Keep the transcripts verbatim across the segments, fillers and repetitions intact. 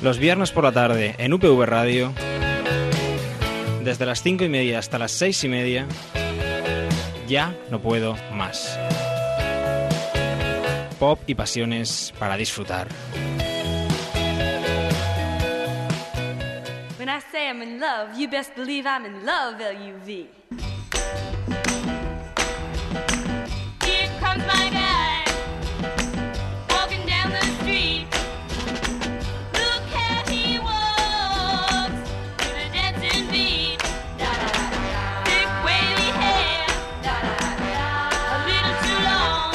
Los viernes por la tarde en U P V Radio, desde las cinco y media hasta las seis y media, ya no puedo más. Pop y pasiones para disfrutar. When I say I'm in love, you best believe I'm in love, L U V. Here comes my guy, walking down the street. Look how he walks, with a dancing beat. Da-da-da-da. Thick wavy hair, da-da-da-da. A little too long.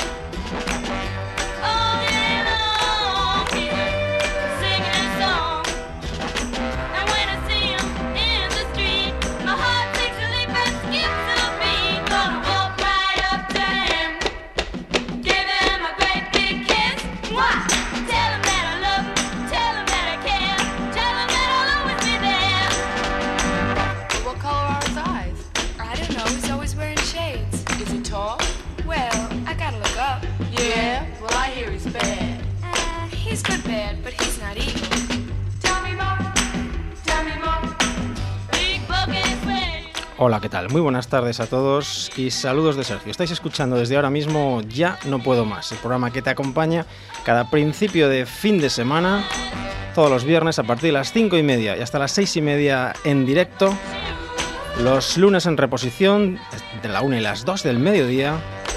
All day long, he's singing a song. And when I see him in the street, my heart takes a leap and skips a beat. Gonna walk right up to him, give him a great big kiss. Mwah! Tell him that I love him, tell him that I care, tell him that I'll always be there. What color are his eyes? I don't know, he's always wearing shades. Is he tall? Well, I gotta look up. Yeah, well I hear he's bad. Uh, he's good bad, but he's not evil. Tell me more, tell me more. Big bucket way. Hola, ¿qué tal? Muy buenas tardes a todos y saludos de Sergio. Estáis escuchando desde ahora mismo Ya No Puedo Más, el programa que te acompaña cada principio de fin de semana, todos los viernes a partir de las cinco y media y hasta las seis y media en directo, los lunes en reposición entre la una y las dos del mediodía,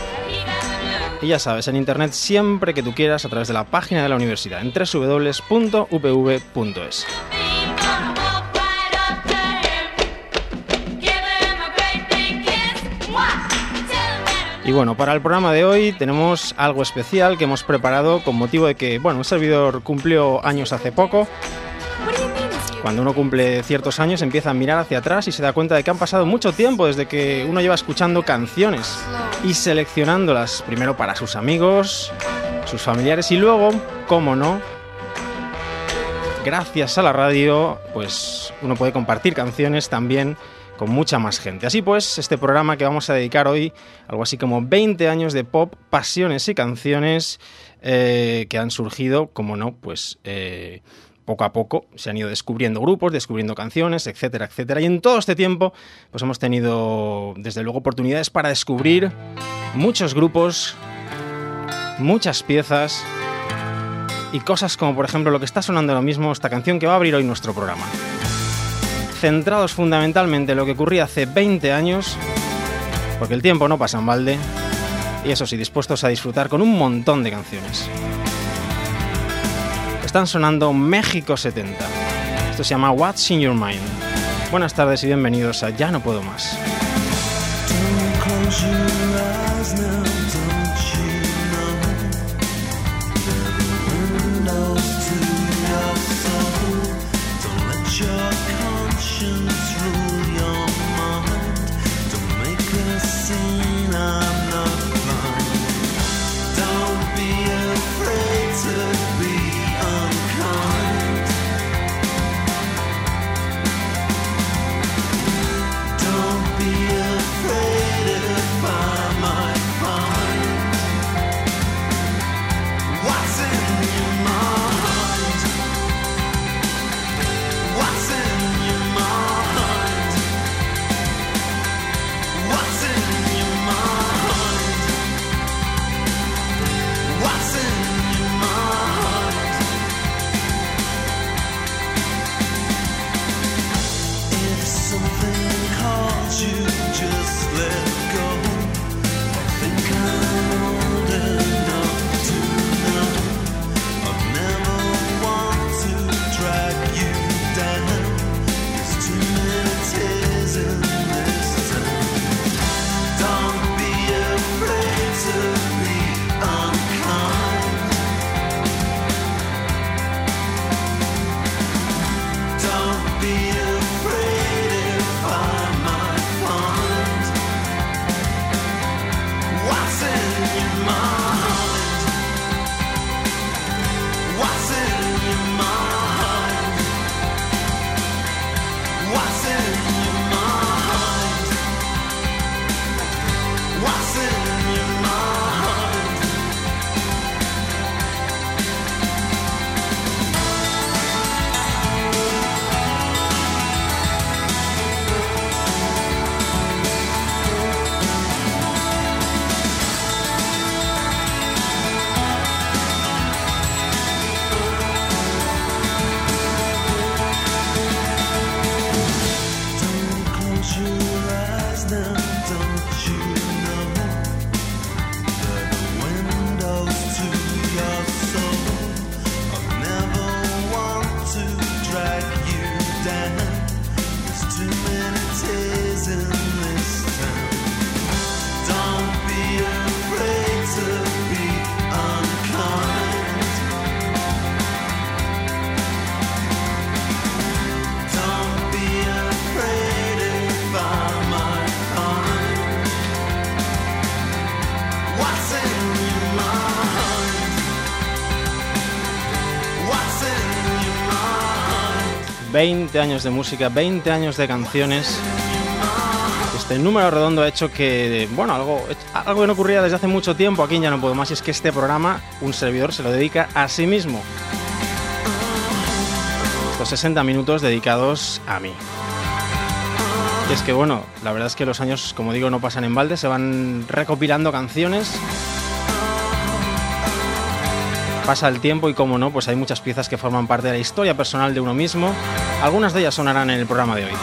y ya sabes, en internet siempre que tú quieras a través de la página de la universidad en doble u doble u doble u punto u p v punto es. Gonna walk right up to him, give him a great big kiss. Mwah! Tell him that I Y bueno, para el programa de hoy tenemos algo especial que hemos preparado con motivo de que, bueno, un servidor cumplió años hace poco. What do you mean is you? Cuando uno cumple ciertos años empieza a mirar hacia atrás y se da cuenta de que han pasado mucho tiempo desde que uno lleva escuchando canciones y seleccionándolas primero para sus amigos, sus familiares y luego, cómo no, gracias a la radio, pues uno puede compartir canciones también con mucha más gente. Así pues, este programa que vamos a dedicar hoy, algo así como veinte años de pop, pasiones y canciones eh, que han surgido, como no, pues eh, poco a poco se han ido descubriendo grupos, descubriendo canciones, etcétera, etcétera. Y en todo este tiempo, pues hemos tenido, desde luego, oportunidades para descubrir muchos grupos, muchas piezas y cosas como, por ejemplo, lo que está sonando ahora mismo, esta canción que va a abrir hoy nuestro programa. Centrados fundamentalmente en lo que ocurría hace veinte años, porque el tiempo no pasa en balde, y eso sí, dispuestos a disfrutar con un montón de canciones. Están sonando México setenta. Esto se llama What's in Your Mind. Buenas tardes y bienvenidos a Ya No Puedo Más. Don't be afraid if I might find veinte años de música, veinte años de canciones. Este número redondo ha hecho que, bueno, algo, algo que no ocurría desde hace mucho tiempo aquí en Ya No Puedo Más, y es que este programa, un servidor se lo dedica a sí mismo. Estos sesenta minutos dedicados a mí. Y es que, bueno, la verdad es que los años, como digo, no pasan en balde, se van recopilando canciones. Pasa el tiempo y, como no, pues hay muchas piezas que forman parte de la historia personal de uno mismo. Algunas de ellas sonarán en el programa de hoy.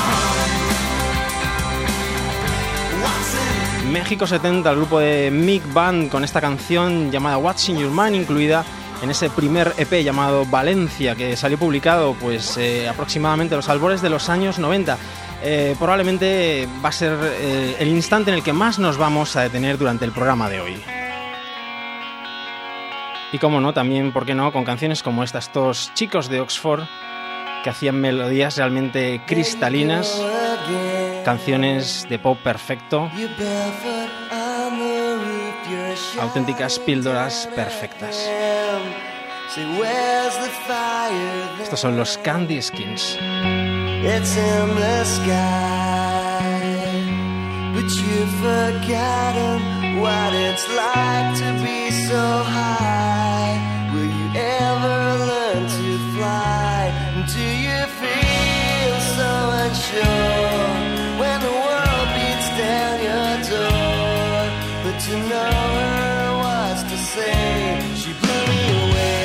México setenta, el grupo de Mick Band, con esta canción llamada What's in Your Mind, incluida en ese primer E P llamado Valencia, que salió publicado pues eh, aproximadamente a los albores de los años noventa. Eh, probablemente va a ser eh, el instante en el que más nos vamos a detener durante el programa de hoy. Y como no, también, ¿por qué no?, con canciones como estas, estos chicos de Oxford que hacían melodías realmente cristalinas, canciones de pop perfecto, auténticas píldoras perfectas. Estos son los Candy Skins. It's in the sky, but you've forgotten what it's like to be so high. Will you ever learn to fly? Do you feel so unsure when the world beats down your door? But to know her was to say she blew me away.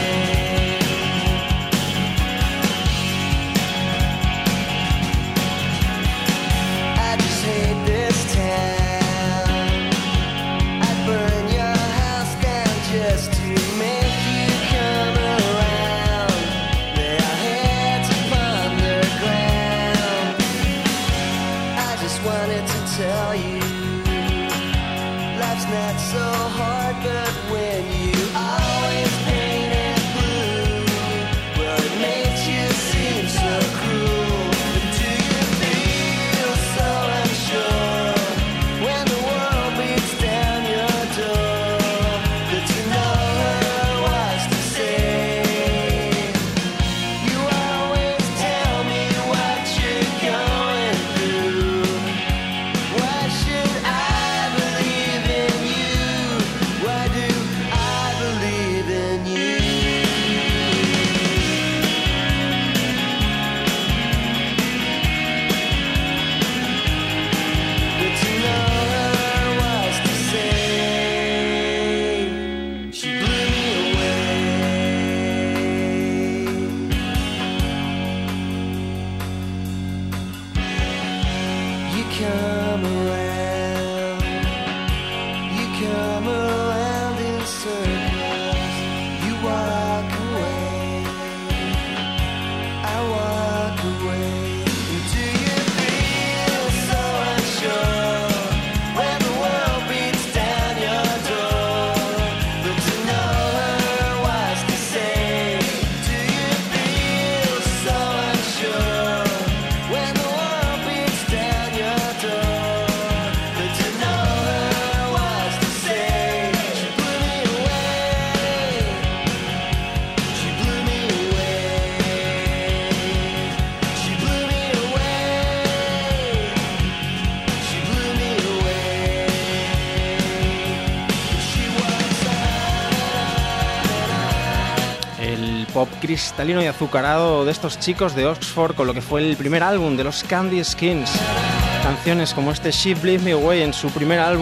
Pop cristalino y azucarado de estos chicos de Oxford, con lo que fue el primer álbum de los Candy Skins. Canciones como este She Blew Me Away en su primer álbum,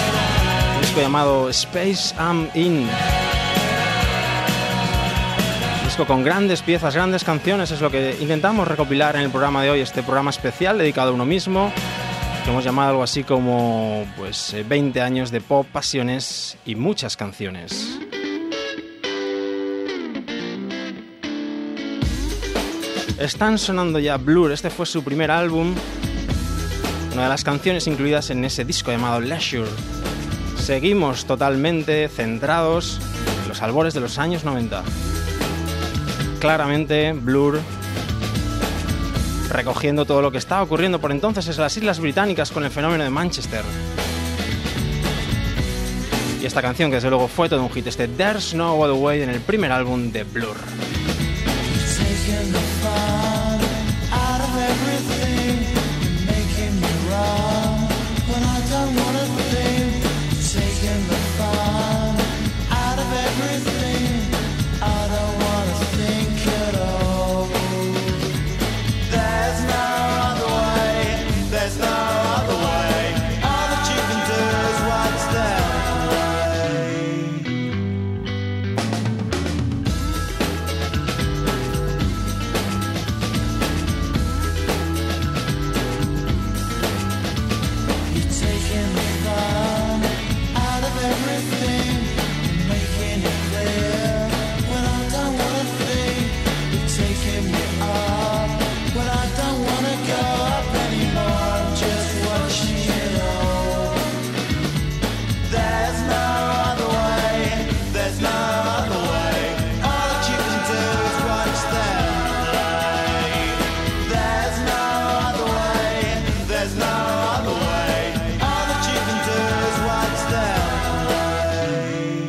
un disco llamado Space I'm In. Un disco con grandes piezas, grandes canciones, es lo que intentamos recopilar en el programa de hoy, este programa especial dedicado a uno mismo, que hemos llamado algo así como pues veinte años de pop, pasiones y muchas canciones. Están sonando ya Blur, este fue su primer álbum, una de las canciones incluidas en ese disco llamado Leisure. Seguimos totalmente centrados en los albores de los años noventa. Claramente Blur recogiendo todo lo que estaba ocurriendo por entonces en las Islas Británicas con el fenómeno de Manchester. Y esta canción, que desde luego fue todo un hit, este There's No Other Way, en el primer álbum de Blur. taking the fun out of everything, you're making me run when I don't want to think. Taking the fun out of everything, I don't want to think at all. There's no other way, there's no other way. All that you can do is watch them play. You're taking the fun out of everything, you're making it clear when I don't wanna think. You're taking me up when I don't wanna go up anymore. I'm just watching it all. There's no other way, there's no other way. All that you can do is watch them play. There's no other way, there's no other way. All that you can do is watch them play.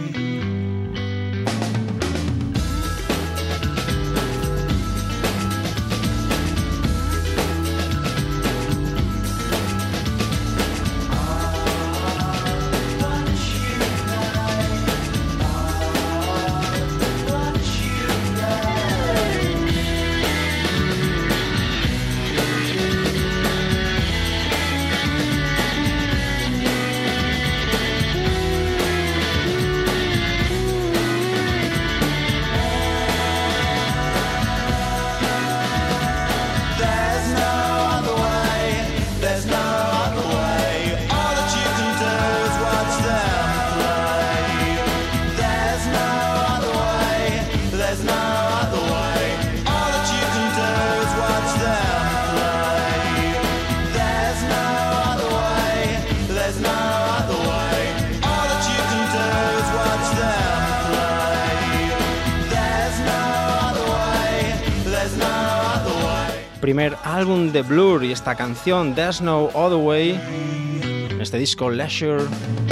There's no other way, there's no other way. All that you can do is watch them play. There's no other way, there's no other way. All that you can do is watch them play. There's no other way, there's no other way. All that you can do is watch them play. There's no other way, there's no other way. Primer álbum de Blur y esta canción There's No Other Way, en este disco Leisure,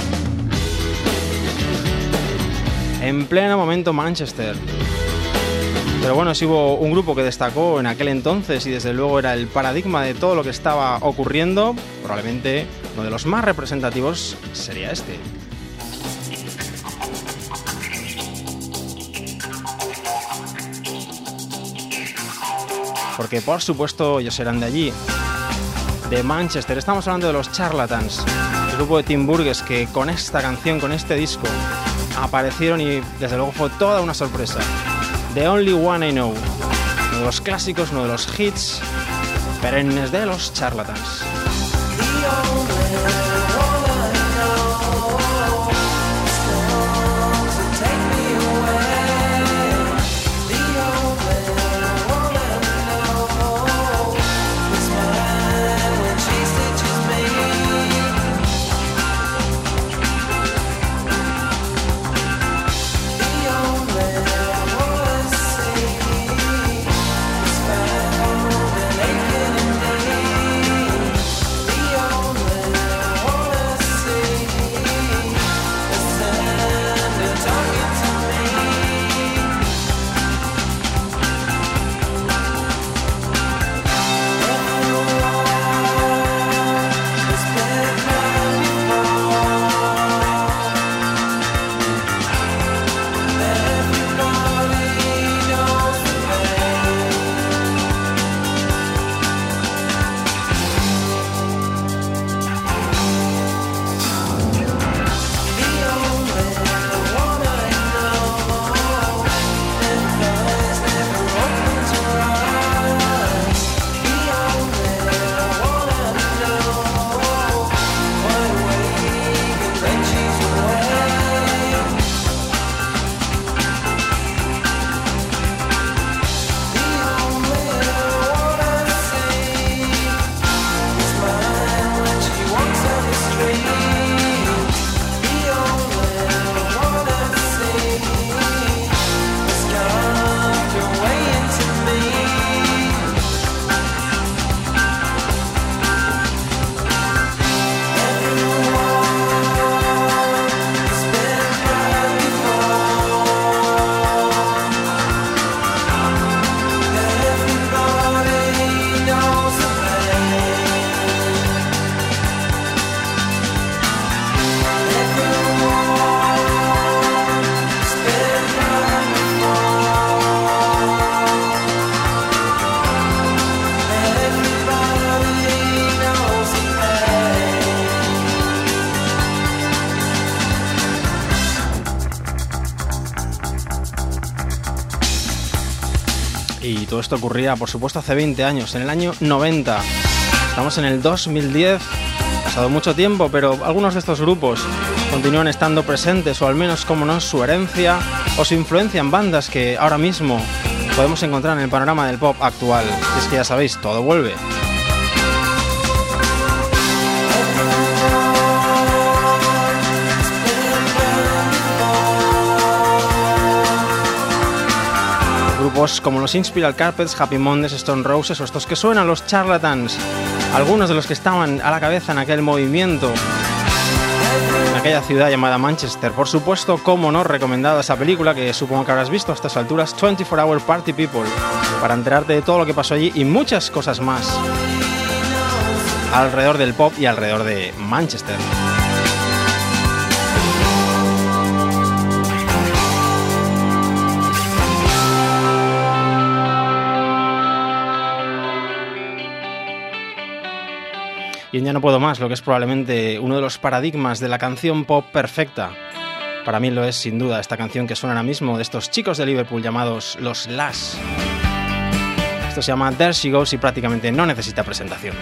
en pleno momento Manchester. Pero bueno, si hubo un grupo que destacó en aquel entonces y desde luego era el paradigma de todo lo que estaba ocurriendo, probablemente uno de los más representativos sería este. Porque por supuesto ellos eran de allí, de Manchester. Estamos hablando de los Charlatans, el grupo de Tim Burgess que con esta canción, con este disco, aparecieron y desde luego fue toda una sorpresa. The Only One I Know, uno de los clásicos, uno de los hits perennes de los Charlatans. The Y todo esto ocurría, por supuesto, hace veinte años, en el año noventa. Estamos en el dos mil diez, ha pasado mucho tiempo, pero algunos de estos grupos continúan estando presentes, o al menos, como no, su herencia o su influencia en bandas que ahora mismo podemos encontrar en el panorama del pop actual. Y es que ya sabéis, todo vuelve. Grupos como los Inspiral Carpets, Happy Mondays, Stone Roses o estos que suenan, los Charlatans, algunos de los que estaban a la cabeza en aquel movimiento, en aquella ciudad llamada Manchester. Por supuesto, como no, recomendada esa película que supongo que habrás visto a estas alturas, veinticuatro hour Party People, para enterarte de todo lo que pasó allí y muchas cosas más alrededor del pop y alrededor de Manchester. Y en Ya no puedo más, lo que es probablemente uno de los paradigmas de la canción pop perfecta. Para mí lo es sin duda esta canción que suena ahora mismo de estos chicos de Liverpool llamados los Lash. Esto se llama There She Goes y prácticamente no necesita presentación.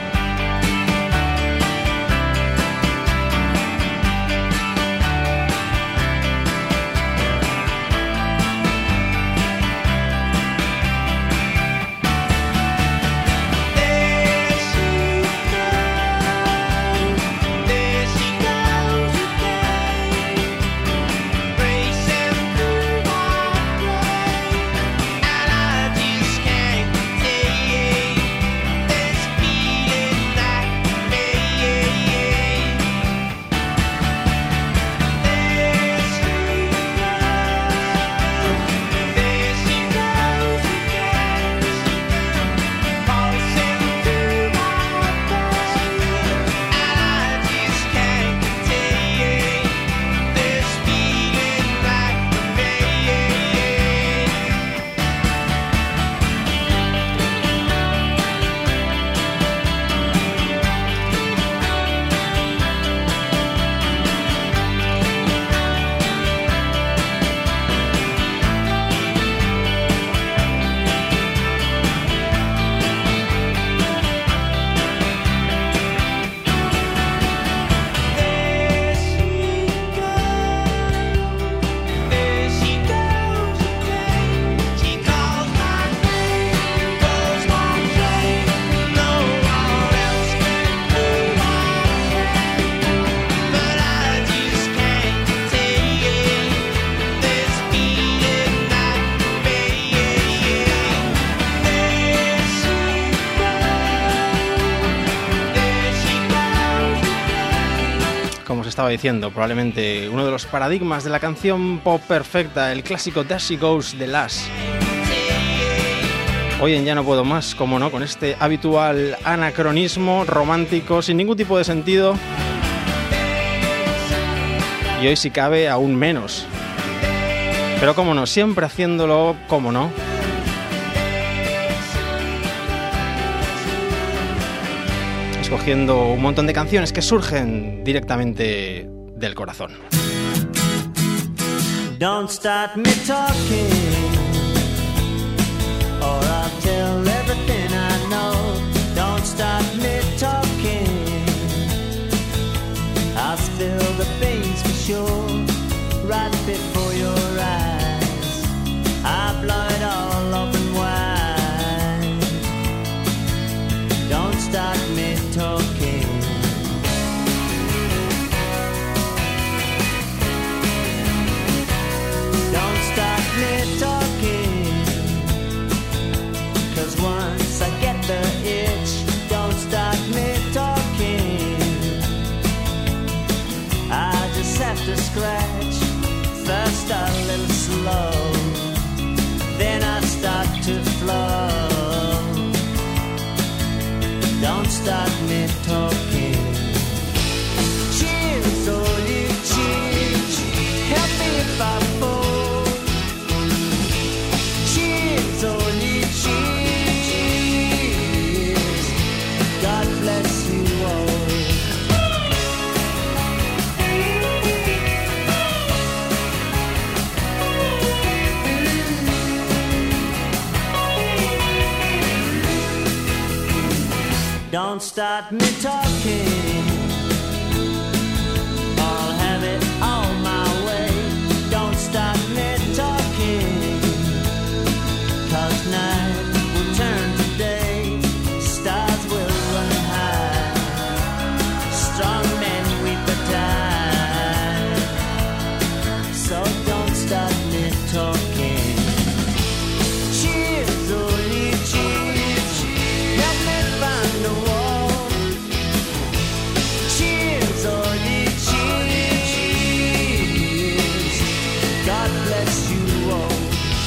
Estaba diciendo, probablemente uno de los paradigmas de la canción pop perfecta, el clásico There She Goes de Lash. Hoy en Ya no puedo más, como no, con este habitual anacronismo romántico sin ningún tipo de sentido, y hoy si cabe aún menos, pero como no, siempre haciéndolo, como no, escogiendo un montón de canciones que surgen directamente del corazón. Don't start me talking, or I'll tell everything I know. Don't start me talking, I'll spill the beans for sure, right before your eyes. I blow it all up in wine. Don't start me talking. Don't start me talking. Don't start me talking. I'll have it all my way. Don't start me talking. 'Cause night will turn to day. Stars will run high. Strong men weep or die. So don't start me talking. Cheers, only cheers. Let me find a wall. Cheers, only cheers. God bless you all.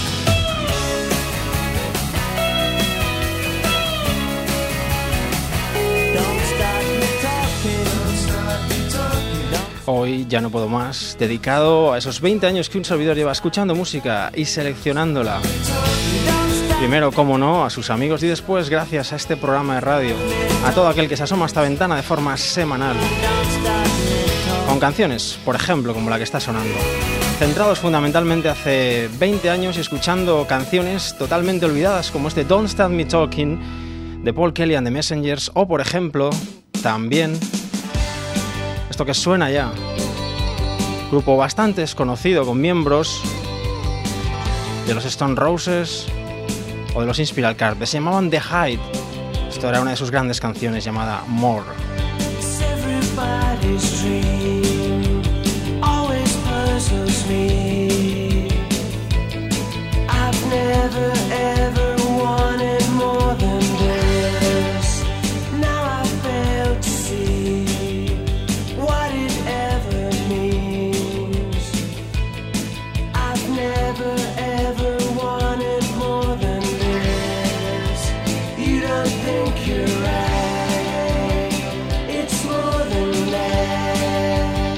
Don't start me talking. Don't start me talking. Don't Hoy ya no puedo más, dedicado a esos veinte años que un servidor lleva escuchando música y seleccionándola. Primero, como no, a sus amigos y después, gracias a este programa de radio, a todo aquel que se asoma a esta ventana de forma semanal, con canciones, por ejemplo, como la que está sonando, centrados fundamentalmente hace veinte años y escuchando canciones totalmente olvidadas como este Don't Start Me Talking de Paul Kelly and the Messengers, o por ejemplo, también esto que suena ya, grupo bastante desconocido con miembros de los Stone Roses o de los Inspiral Carpet, se llamaban The Hide. Esto era una de sus grandes canciones llamada More. everybody's dream always puzzles me. I've never ever wanted more than this. Now I fail to see what it ever means. I've never ever wanted more than this. You don't think you're right. It's more than that.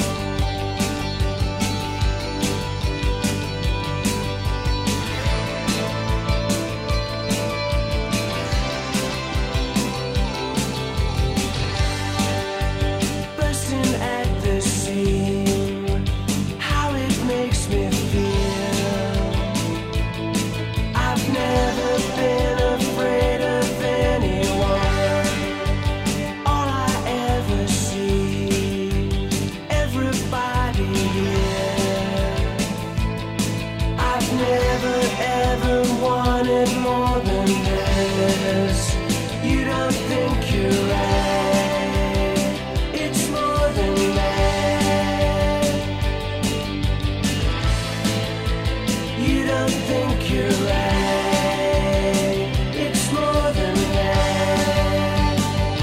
Bursting at the seam, how it makes me feel. I've never been afraid of anyone. All I ever see, everybody here. I've never ever wanted more than this. You don't think you're right. It's more than that. You don't think you're right. It's more than that.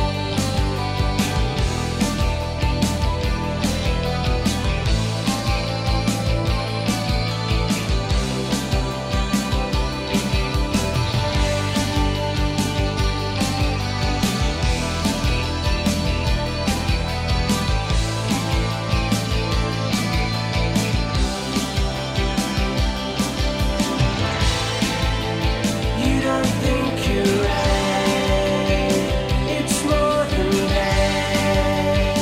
You don't think you're right. It's more than that.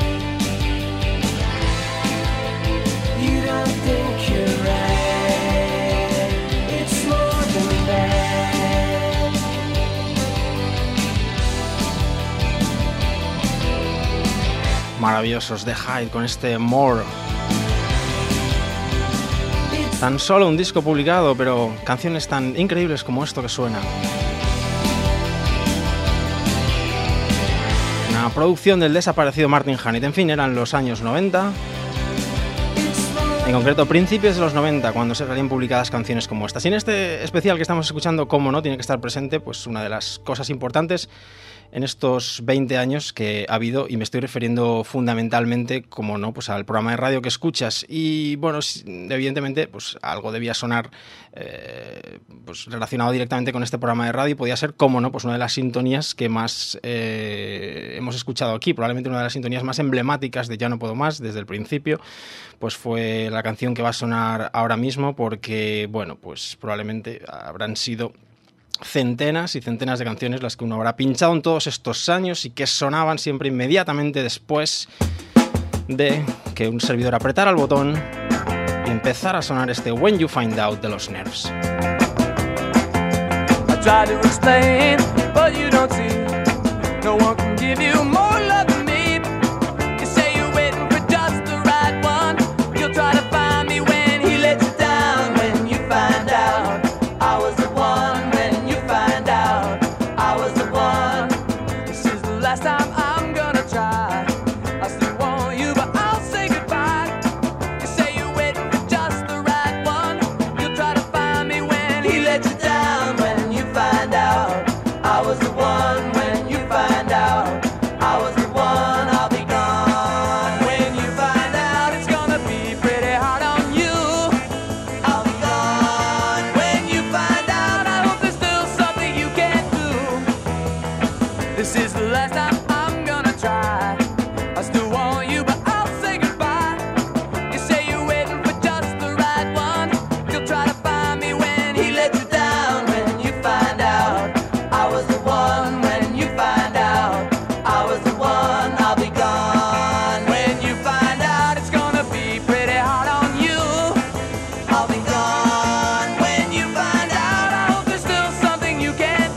You don't think you're right. It's more than that. Maravillosos The Hide con este More. Tan solo un disco publicado, pero canciones tan increíbles como esto que suena. Una producción del desaparecido Martin Hannett. En fin, eran los años noventa. En concreto, principios de los noventa, cuando se salían publicadas canciones como estas. Y en este especial que estamos escuchando, como no, tiene que estar presente pues una de las cosas importantes en estos veinte años que ha habido, y me estoy refiriendo fundamentalmente, como no, pues al programa de radio que escuchas. Y bueno, evidentemente, pues algo debía sonar eh, pues relacionado directamente con este programa de radio, y podía ser, como no, pues una de las sintonías que más eh, hemos escuchado aquí, probablemente una de las sintonías más emblemáticas de Ya no puedo más desde el principio, pues fue la canción que va a sonar ahora mismo, porque, bueno, pues probablemente habrán sido centenas y centenas de canciones las que uno habrá pinchado en todos estos años y que sonaban siempre inmediatamente después de que un servidor apretara el botón y empezara a sonar este When You Find Out de los Nerves. I try to explain, but you don't see. No one can give you more love than me. You say you're waiting for just the right one. You'll try to find me when he lets you down. When you find out I was the one. When you find out I was the one. This is the last time I'm gonna try. I still want you, but I'll say goodbye. You say you're waiting for just the right one. You'll try to find me when he lets you down. When you find out I was the one. When you find out I was the one, I'll be gone. When you find out it's gonna be pretty hard on you, I'll be gone. When you find out, I hope there's still something you can do. This is the last time I'm gonna try. I still want you, but I'll say goodbye. You say you're waiting for just the right one. You'll try to find me when he lets you down. When you find out I was the one. When you find out I was the one, I'll be gone. When you find out it's gonna be pretty hard on you, I'll be gone. When you find out, I hope there's still something you can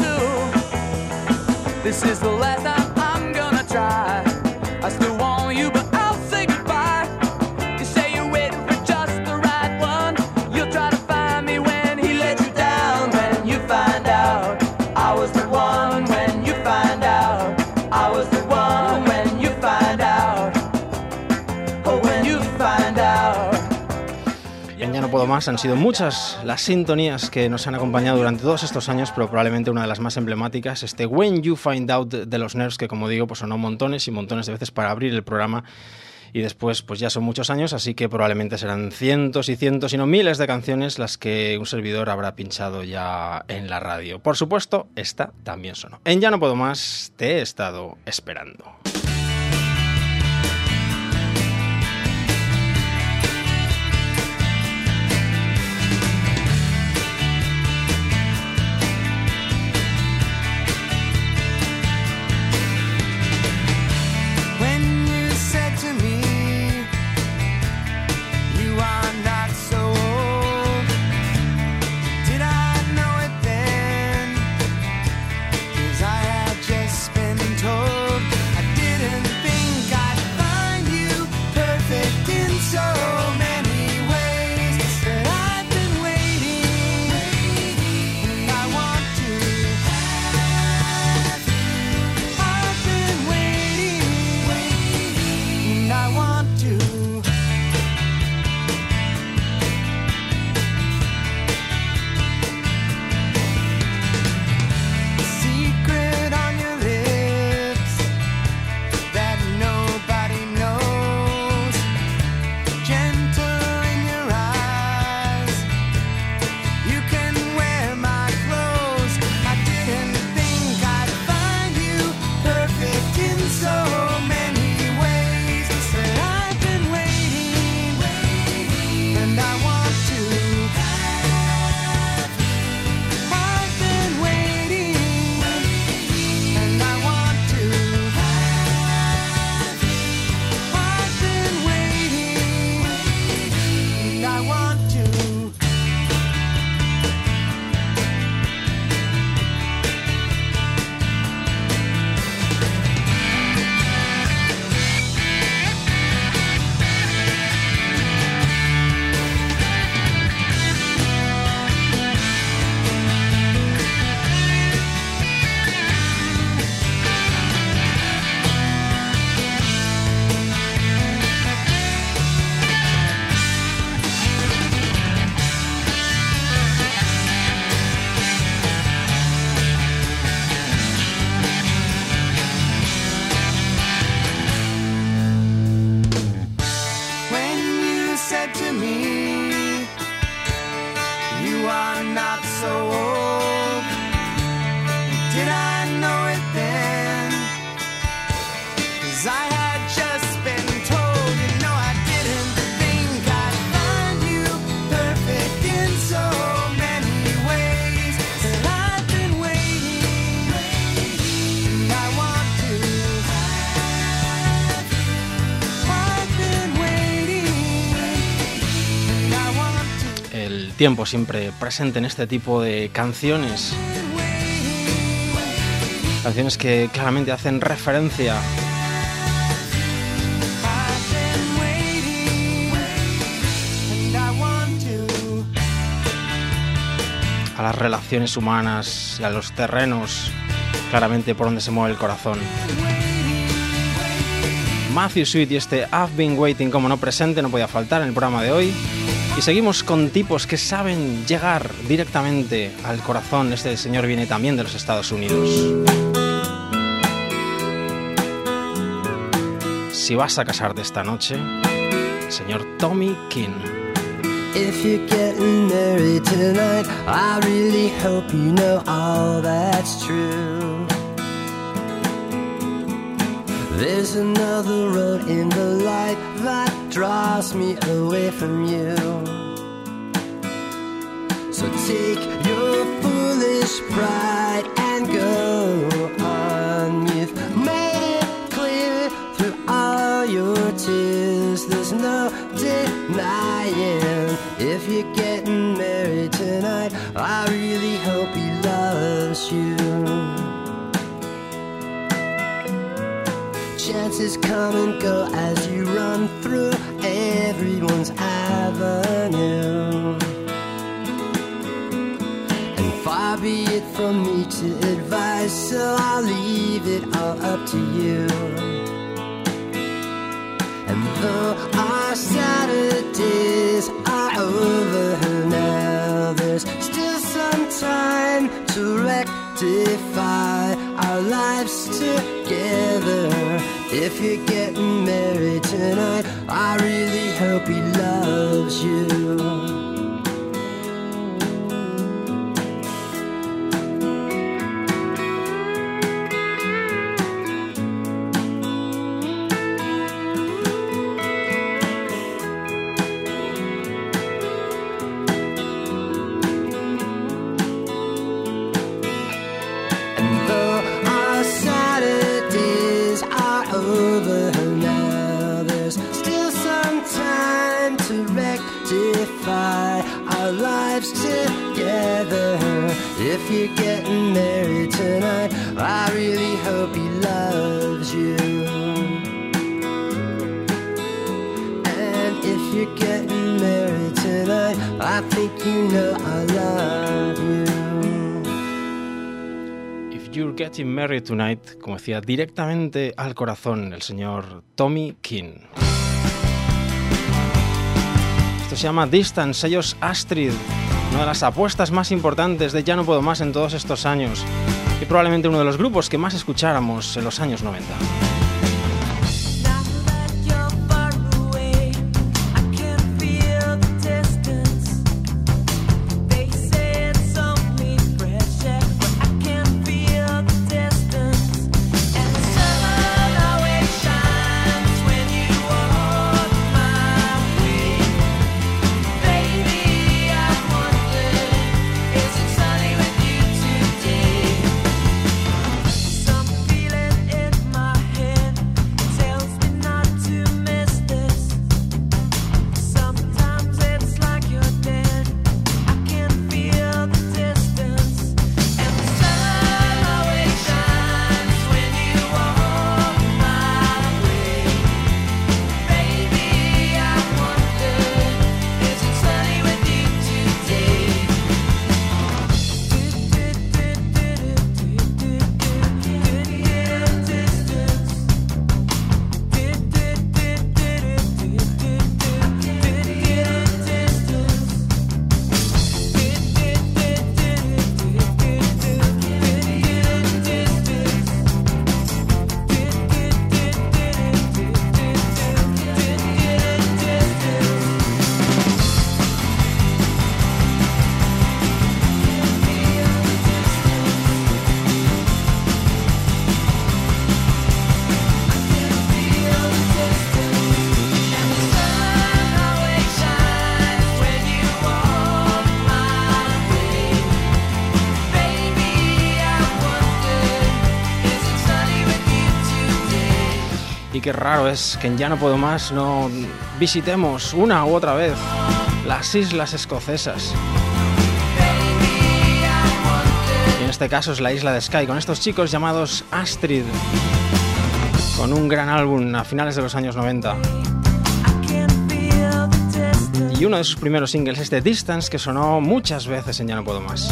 do. This is the last time I'm gonna try. I still want you, but I'll say goodbye. You say you're waiting for just the right one. You'll try to find me when he lets you down. When you find out I was the one. When you find out I was the one. When you find out, oh, when you find out. En Ya no puedo más han sido muchas las sintonías que nos han acompañado durante todos estos años, pero probablemente una de las más emblemáticas, este When You Find Out de los Nerds, que como digo, pues sonó montones y montones de veces para abrir el programa. Y después, pues ya son muchos años, así que probablemente serán cientos y cientos, si no miles de canciones las que un servidor habrá pinchado ya en la radio. Por supuesto, esta también sonó. En Ya no puedo más, te he estado esperando. When you said to me, you are not so old, did I know it then? 'Cause I had just been told I didn't think I'd find you perfect in so many ways. That I've been waiting, and I want to have you. I've been waiting, and I want to. Secret on your lips that nobody knows, gentle in your eyes. You can wear my clothes. I didn't think I'd find you perfect in so many ways. Said I've been waiting, and I want to have you. I've been waiting, and I want to have you. I've been waiting, and I want to. When you said to me, you are not so old, did I know it then? 'Cause I had just been told, you know, I didn't think I'd find you perfect in so many ways. Said I've been waiting, and I want to have you. I've been waiting, and I want to. El tiempo siempre presente en este tipo de canciones. La canciones que claramente hacen referencia a las relaciones humanas y a los terrenos, claramente por donde se mueve el corazón. Matthew Sweet y este I've Been Waiting, como no presente, no podía faltar en el programa de hoy. Y seguimos con tipos que saben llegar directamente al corazón. Este señor viene también de los Estados Unidos. Si vas a casarte esta noche, el señor Tommy King. If you're getting married tonight, I really hope you know all that's true. There's another road in the light that draws me away from you. So take your foolish pride and go on. You've made it clear through all your tears, there's no denying. If you're getting married tonight, I really hope he loves you. Chances come and go as you run through everyone's avenue. And far be it from me to advise, so I'll leave it all up to you. And though our Saturdays are over now, there's still some time to rectify our lives together. If you're getting married tonight, I really hope he loves you. Our lives together. If you're getting married tonight, I really hope he loves you. And if you're getting married tonight, I think you know I love you. If you're getting married tonight, como decía, directamente al corazón el señor Tommy King. Esto se llama Distance, sellos Astrid, una de las apuestas más importantes de Ya No Puedo Más en todos estos años y probablemente uno de los grupos que más escucháramos en los años noventa. Y qué raro es que en Ya No Puedo Más no visitemos una u otra vez las islas escocesas. Y en este caso es la isla de Skye, con estos chicos llamados Astrid, con un gran álbum a finales de los años noventa. Y uno de sus primeros singles es The Distance, que sonó muchas veces en Ya No Puedo Más.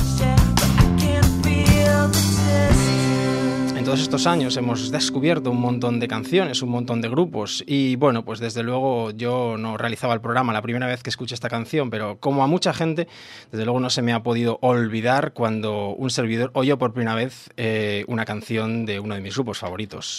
En todos estos años hemos descubierto un montón de canciones, un montón de grupos, y bueno, pues desde luego yo no realizaba el programa la primera vez que escuché esta canción, pero como a mucha gente, desde luego no se me ha podido olvidar cuando un servidor oyó por primera vez eh, una canción de uno de mis grupos favoritos.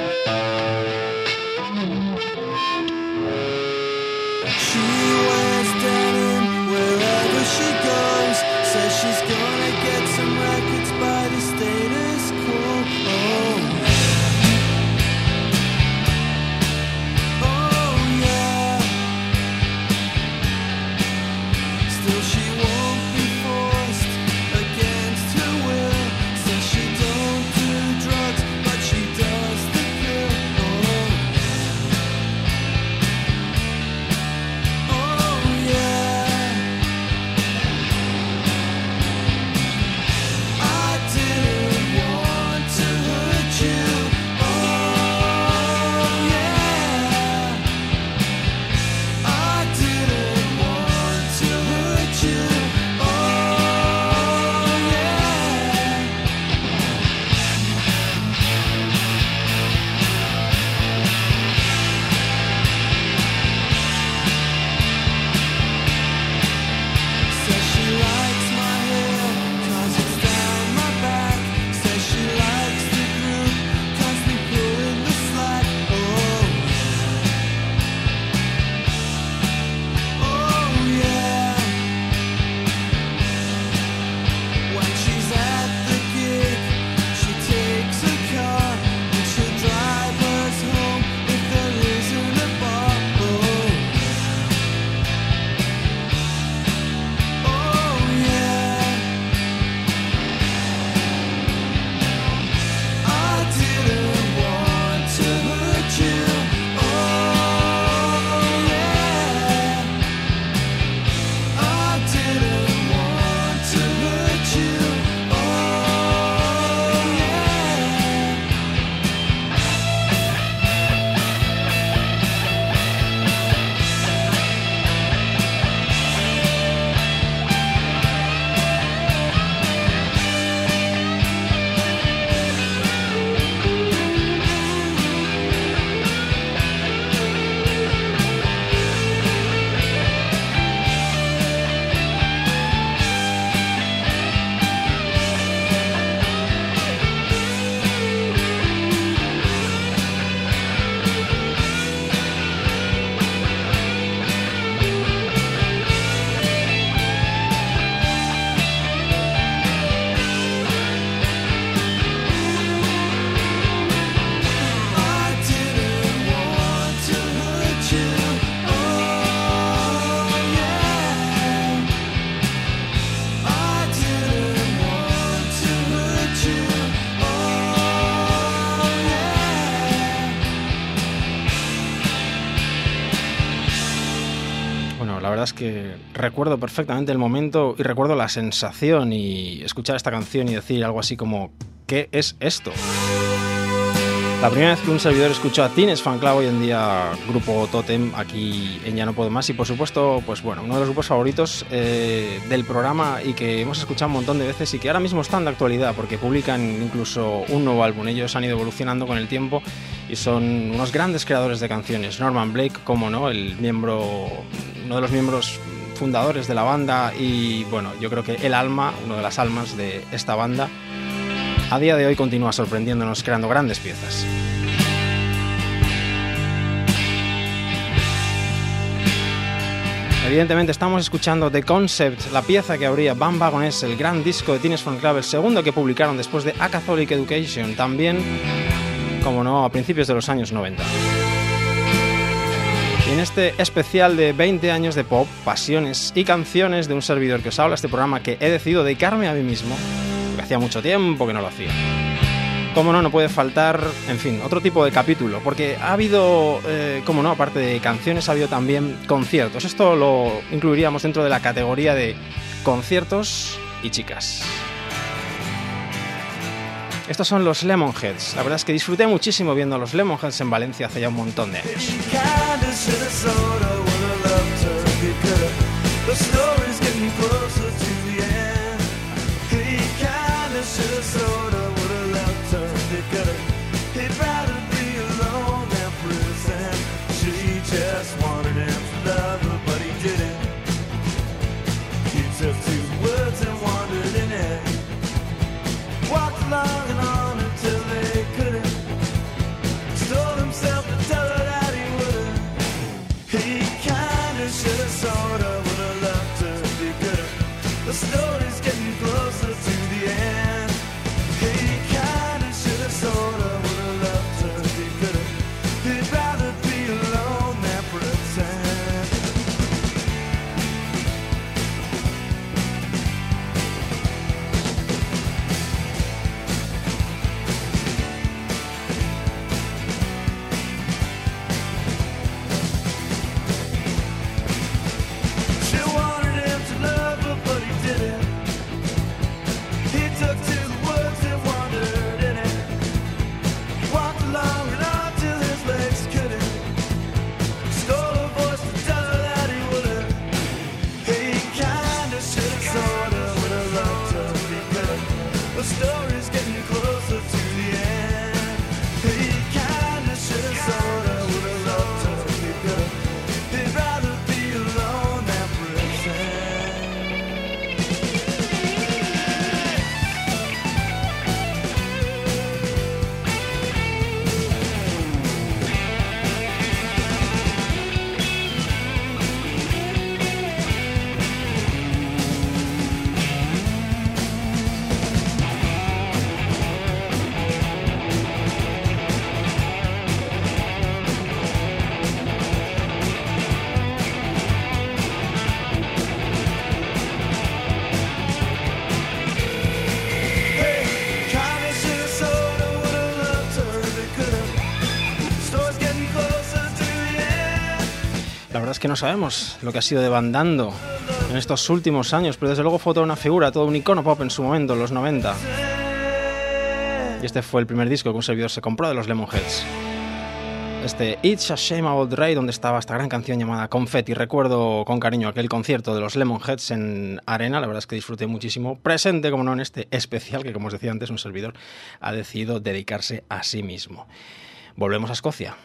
Es que recuerdo perfectamente el momento y recuerdo la sensación y escuchar esta canción y decir algo así como ¿qué es esto? La primera vez que un servidor escuchó a Teenage Fanclub, hoy en día grupo Totem, aquí en Ya No Puedo Más, y por supuesto, pues bueno, uno de los grupos favoritos eh, del programa y que hemos escuchado un montón de veces y que ahora mismo están de actualidad porque publican incluso un nuevo álbum. Ellos han ido evolucionando con el tiempo y son unos grandes creadores de canciones. Norman Blake, como no, el miembro, uno de los miembros fundadores de la banda y bueno, yo creo que el alma, una de las almas de esta banda, a día de hoy continúa sorprendiéndonos creando grandes piezas. Evidentemente estamos escuchando The Concept, la pieza que abría Bam Wagoness, el gran disco de Teenage Fanclub, el segundo que publicaron después de A Catholic Education, también, como no, a principios de los años noventa. Y en este especial de veinte años de pop, pasiones y canciones de un servidor que os habla, este programa que he decidido dedicarme a mí mismo, porque hacía mucho tiempo que no lo hacía. Como no, no puede faltar, en fin, otro tipo de capítulo, porque ha habido, eh, como no, aparte de canciones, ha habido también conciertos. Esto lo incluiríamos dentro de la categoría de conciertos y chicas. Estos son los Lemonheads. La verdad es que disfruté muchísimo viendo a los Lemonheads en Valencia hace ya un montón de años. Long and on until they couldn't. Stole himself to tell her that he wouldn't. He kinda shoulda, sorta, woulda loved to be good. The story's getting closer to the end. He kinda shoulda, sorta, woulda loved to be good. He'd rather be alone than pretend. She wanted him to love her, but he didn't. He took to the woods and wandered in it. Walked along and on till his legs couldn't. Stole her voice to tell her that he wouldn't. He kinda shoulda, sorta, woulda loved to be good. The story's getting closer to the end. He kinda shoulda, sorta, woulda loved to be good. He'd rather be alone than pretend. Hey, kinda shoulda, sorta, woulda loved to be good. Story's getting closer to the end. La verdad es que no sabemos lo que ha sido de Van Dando en estos últimos años, pero desde luego fue toda una figura, todo un icono pop en su momento, en los noventa. Y este fue el primer disco que un servidor se compró de los Lemonheads. Este It's a Shame About Ray, donde estaba esta gran canción llamada Confetti. Recuerdo con cariño aquel concierto de los Lemonheads en Arena, la verdad es que disfruté muchísimo. Presente, como no, en este especial que, como os decía antes, un servidor ha decidido dedicarse a sí mismo. Volvemos a Escocia.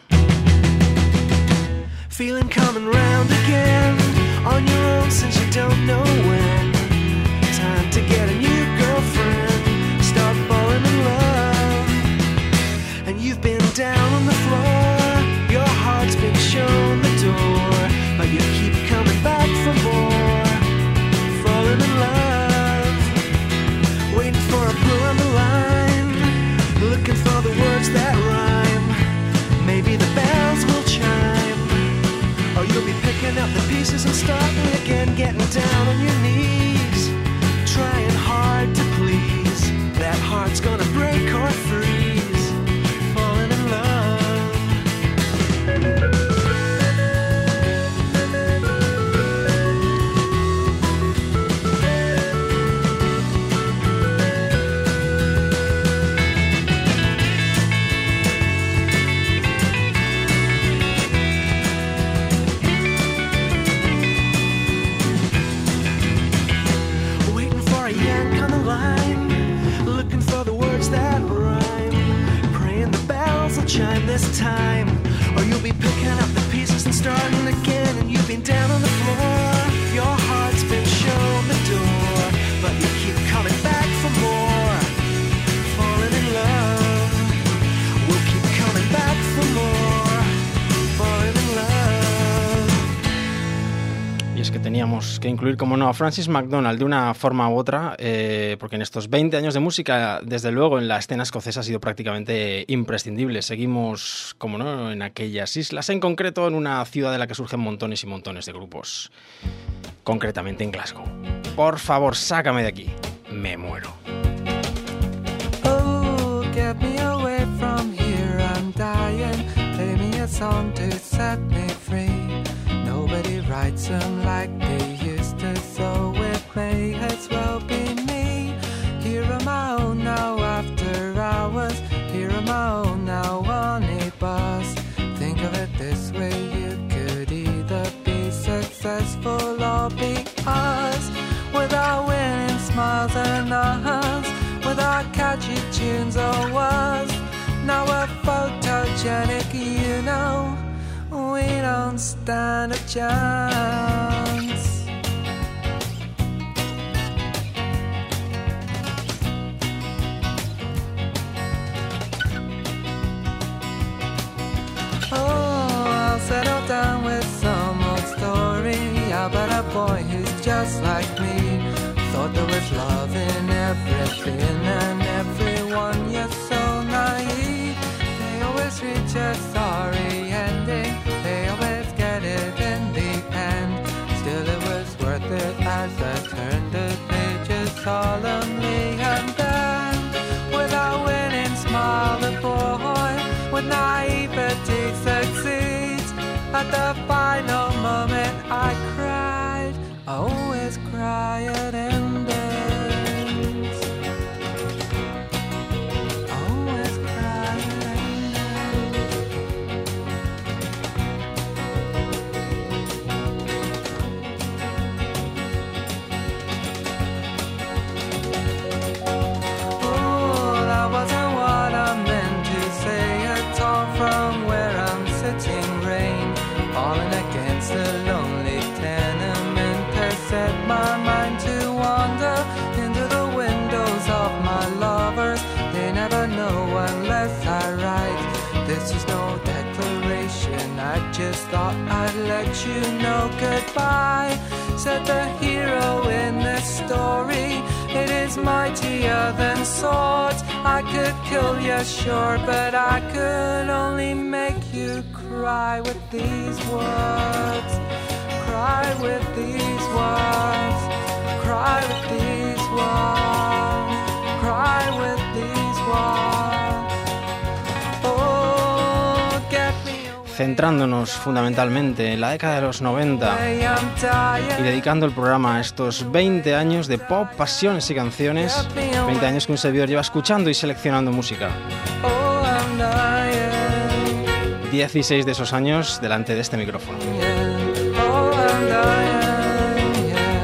Feeling coming round again on your own since you don't know when. Time to get a new girlfriend, start falling in love. And you've been down on the floor, your heart's been shown the door, but you keep coming back for more. Falling in love, waiting for a pull on the line, looking for the words that rhyme. Maybe the bells will chime, or you'll be picking up the pieces and starting again, getting down on your knees, trying hard to please. That heart's gonna break or freeze, falling in love. Waiting for a yank on the line, looking for the words that rhyme, praying the bells will chime this time, or you'll be picking up the pieces and starting again. And you've been down on the floor, your heart's been shown the door, but you keep coming back for more. Falling in love, we'll keep coming back for more. Falling in love. Y es que teníamos que incluir, como no, a Francis McDonald de una forma u otra, eh, porque en estos veinte años de música, desde luego, en la escena escocesa ha sido prácticamente imprescindible. Seguimos, como no, en aquellas islas, en concreto en una ciudad de la que surgen montones y montones de grupos, concretamente en Glasgow. Por favor, sácame de aquí, me muero. Oh, get me away from here, I'm dying. Play me a song to set me free. Nobody writes them like they used to, so it may as well be me. Here on my own now after I us with our catchy tunes or was. Now we're photogenic, you know, we don't stand a chance. Settle down with some old story about a boy who's just like me. Thought there was love in everything and everyone, you're so naive. They always reach a sorry ending, they always get it in the end. Still it was worth it as I turned the pages solemnly. And then, with a winning smile, the boy with naivety succeeds. At the final moment I cried, I always cry at endings. I always cry at endings. Oh, that wasn't what I meant to say at all. From where I'm sitting, rain falling against the lonely tenement has set my mind to wander into the windows of my lovers. They never know unless I write. This is no declaration, I just thought I'd let you know goodbye. Said the hero in this story, it is mightier than swords. I could kill you, sure, but I could only make you cry with these words. Cry with these words. Cry with these words. Cry with these words. Oh, get me away. Centrándonos fundamentalmente en la década de los noventa y dedicando el programa a estos veinte años de pop, pasiones y canciones, veinte años que un servidor lleva escuchando y seleccionando música. Oh, I'm dying. dieciséis de esos años delante de este micrófono. Oh, I'm dying.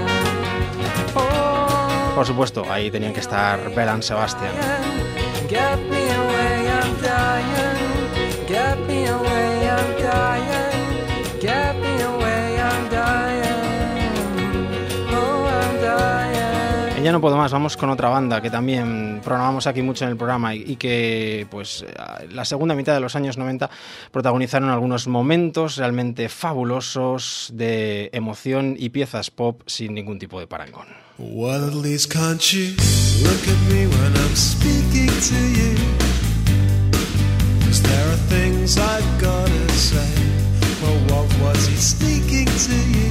Oh, Por supuesto, ahí tenían que estar Belle y Sebastian. get me away, I'm dying. Get me away, I'm dying. Get me away, I'm dying. Oh, I'm dying. En Ya no puedo más, vamos con otra banda que también programamos aquí mucho en el programa y, y que pues la segunda mitad de los años noventa protagonizaron algunos momentos realmente fabulosos de emoción y piezas pop sin ningún tipo de parangón. Well, at least can't you look at me when I'm speaking to you? 'Cause there are things I've gotta say. Well, what was he speaking to you?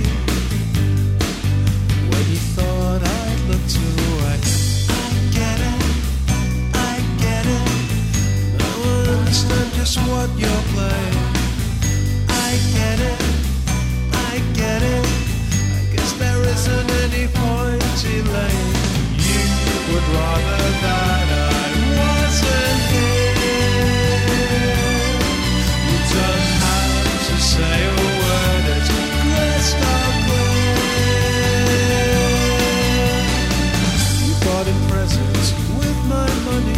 When you thought I'd looked away. I get it, I get it. Now I understand just what you're playing. I get it, I get it. I guess there isn't any point in laying. You would rather that I wasn't here. You don't have to say a word, it's crystal clear. You bought in presents with my money.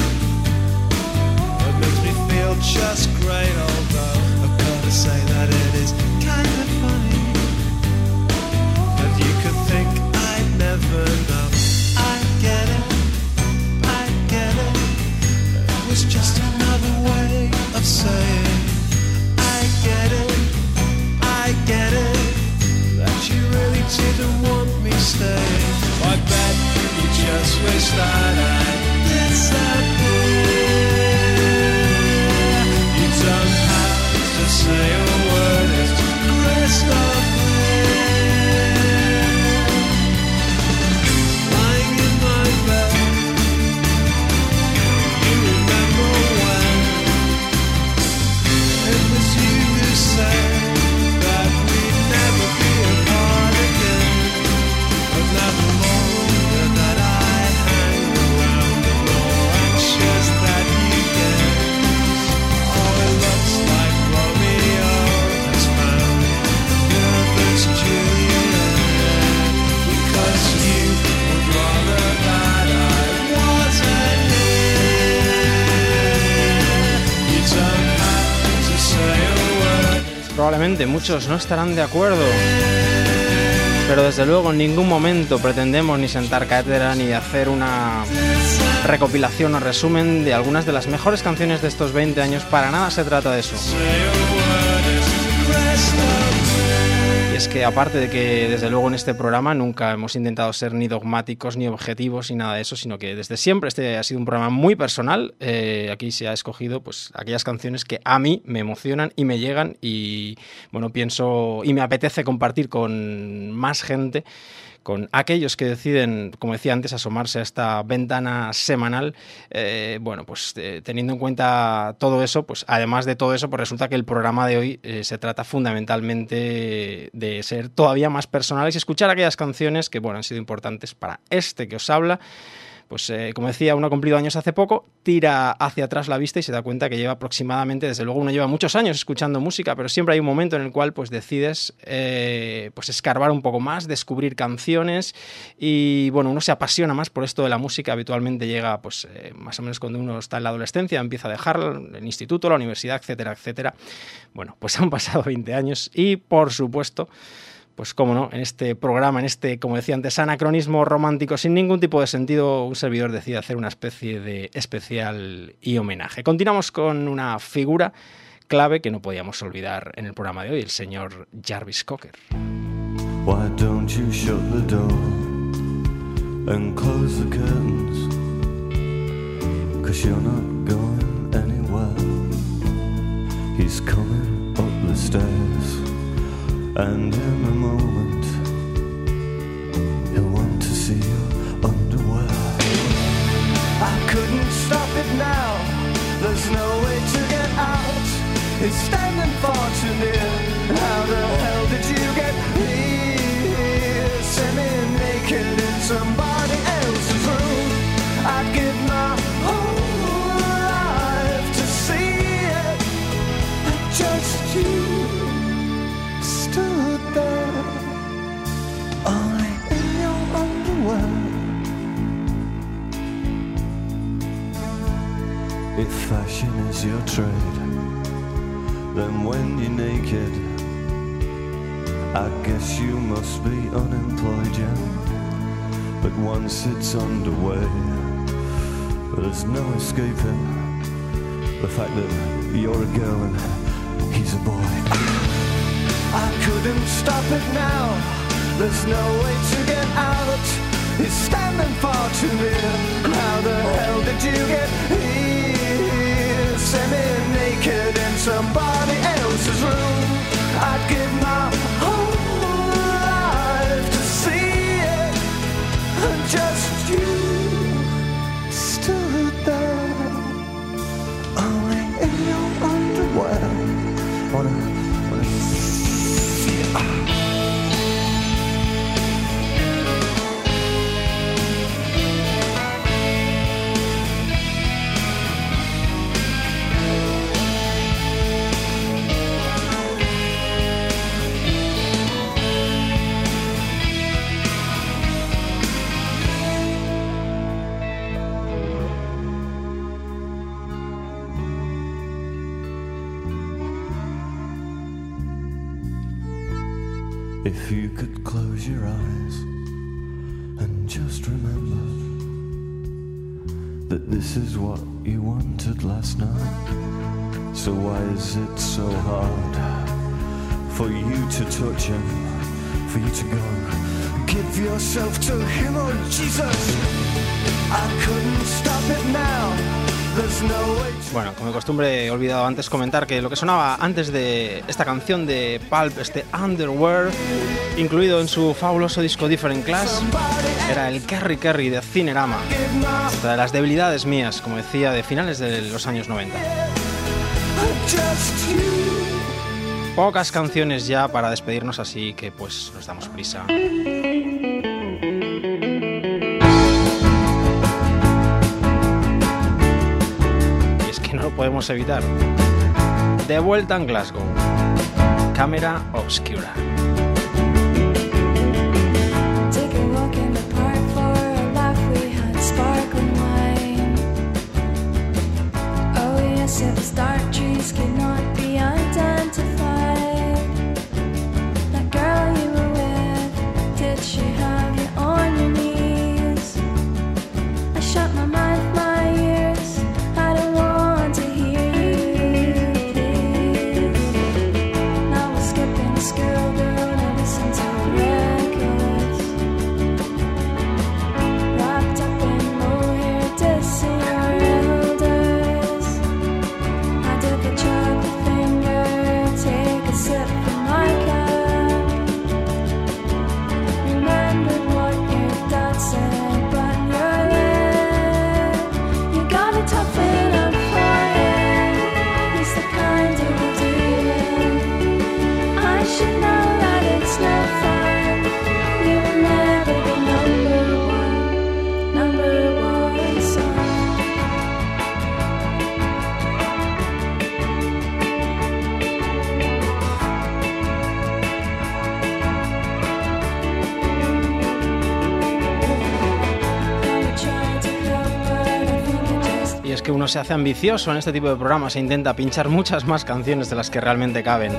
It makes me feel just great, although I've gotta say that it is kind of funny. You could think I'd never know. I get it, I get it. It was just another way of saying I get it, I get it. That you really didn't want me staying. I bet you just wish that I'd disappear. You don't have to say a word, it's crystal clear. Lying in my bed, you remember when it was you who said that we'd never be apart again. But now the longer that I hang Probablemente muchos no estarán de acuerdo, pero desde luego en ningún momento pretendemos ni sentar cátedra ni hacer una recopilación o resumen de algunas de las mejores canciones de estos veinte años. Para nada se trata de eso. Y es que aparte de que desde luego en este programa nunca hemos intentado ser ni dogmáticos ni objetivos ni nada de eso, sino que desde siempre este ha sido un programa muy personal. Eh, aquí se ha escogido pues aquellas canciones que a mí me emocionan y me llegan y bueno, pienso y me apetece compartir con más gente, con aquellos que deciden, como decía antes, asomarse a esta ventana semanal. Eh, bueno, pues eh, teniendo en cuenta todo eso, pues además de todo eso, pues resulta que el programa de hoy eh, se trata fundamentalmente de ser todavía más personales y escuchar aquellas canciones que, bueno, han sido importantes para este que os habla. Pues eh, como decía, uno ha cumplido años hace poco, tira hacia atrás la vista y se da cuenta que lleva aproximadamente, desde luego uno lleva muchos años escuchando música, pero siempre hay un momento en el cual pues decides eh, pues escarbar un poco más, descubrir canciones y bueno, uno se apasiona más por esto de la música. Habitualmente llega pues eh, más o menos cuando uno está en la adolescencia, empieza a dejar el instituto, la universidad, etcétera, etcétera. Bueno, pues han pasado veinte años y por supuesto, pues cómo no, en este programa, en este, como decía antes, anacronismo romántico sin ningún tipo de sentido, un servidor decide hacer una especie de especial y homenaje. Continuamos con una figura clave que no podíamos olvidar en el programa de hoy, el señor Jarvis Cocker. Why don't you shut the door and close the curtains? 'Cause you're not going anywhere. He's coming up the stairs. And in a moment, he'll want to see your underwear. I couldn't stop it now, there's no way to get out. It's standing far too near. How the hell did you get here? Semi-naked in somebody else's room. I'd give my whole life to see it. Just you stood there, only in your underwear. If fashion is your trade, then when you're naked, I guess you must be unemployed, yeah. But once it's underway, there's no escaping the fact that you're a girl and he's a boy. I couldn't stop it now, there's no way to get out. He's standing far too near. How the hell did you get here? Semi-naked in somebody else's room. I'd give my whole life to see it. And just you stood there, only in your underwear. Wanna if you could close your eyes and just remember that this is what you wanted last night. So why is it so hard for you to touch him, for you to go give yourself to him? Oh Jesus, I couldn't stop it now. Bueno, como de costumbre he olvidado antes comentar que lo que sonaba antes de esta canción de Pulp, este Underwear, incluido en su fabuloso disco Different Class, era el Kerry Kerry de Cinerama, otra de las debilidades mías, como decía, de finales de los años noventa. Pocas canciones ya para despedirnos, así que pues nos damos prisa. No lo podemos evitar. De vuelta en Glasgow, Camera Obscura. Take a walk in the park for a laugh, we had sparkling wine. Oh yes, its dark trees could not be identified. shut my mouth, my ears. I don't want to hear you, please. Now we're skipping school, going to listen to records. Wrapped up in mohair, dissing our elders. I dip a chocolate finger, take a sip from my cup. Remembered what your dad said, but you're there. You gotta toughen up for it. He's the kind who will do it. I should know that it's no fun. You will never be number one, number one son. Y es que uno se hace ambicioso en este tipo de programas e intenta pinchar muchas más canciones de las que realmente caben.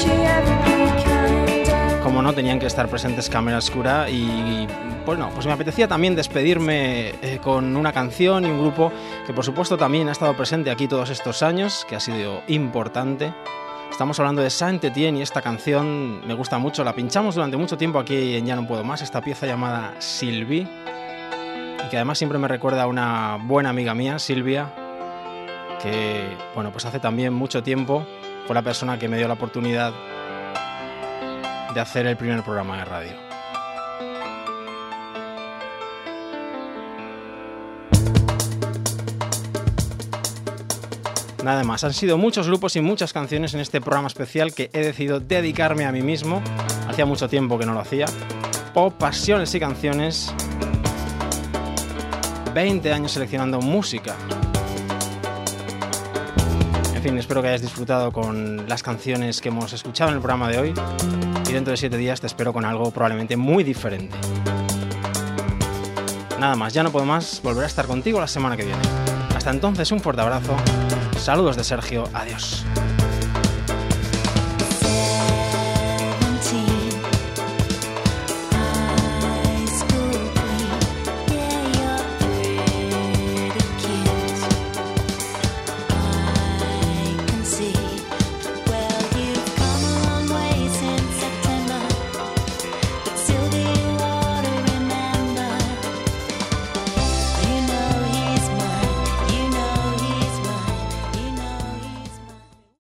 Como no, tenían que estar presentes Cámara Oscura y, bueno, pues me apetecía también despedirme eh, con una canción y un grupo que por supuesto también ha estado presente aquí todos estos años, que ha sido importante. Estamos hablando de Saint-Étienne y esta canción me gusta mucho, la pinchamos durante mucho tiempo aquí en Ya No Puedo Más, esta pieza llamada Sylvie, y que además siempre me recuerda a una buena amiga mía, Silvia, que, bueno, pues hace también mucho tiempo fue la persona que me dio la oportunidad de hacer el primer programa de radio. Nada más, han sido muchos grupos y muchas canciones en este programa especial que he decidido dedicarme a mí mismo. Hacía mucho tiempo que no lo hacía. Pop, pasiones y canciones. veinte años seleccionando música. En fin, espero que hayas disfrutado con las canciones que hemos escuchado en el programa de hoy. Y dentro de siete días te espero con algo probablemente muy diferente. Nada más, Ya No Puedo Más, volveré a estar contigo la semana que viene. Hasta entonces, un fuerte abrazo. Saludos de Sergio, adiós.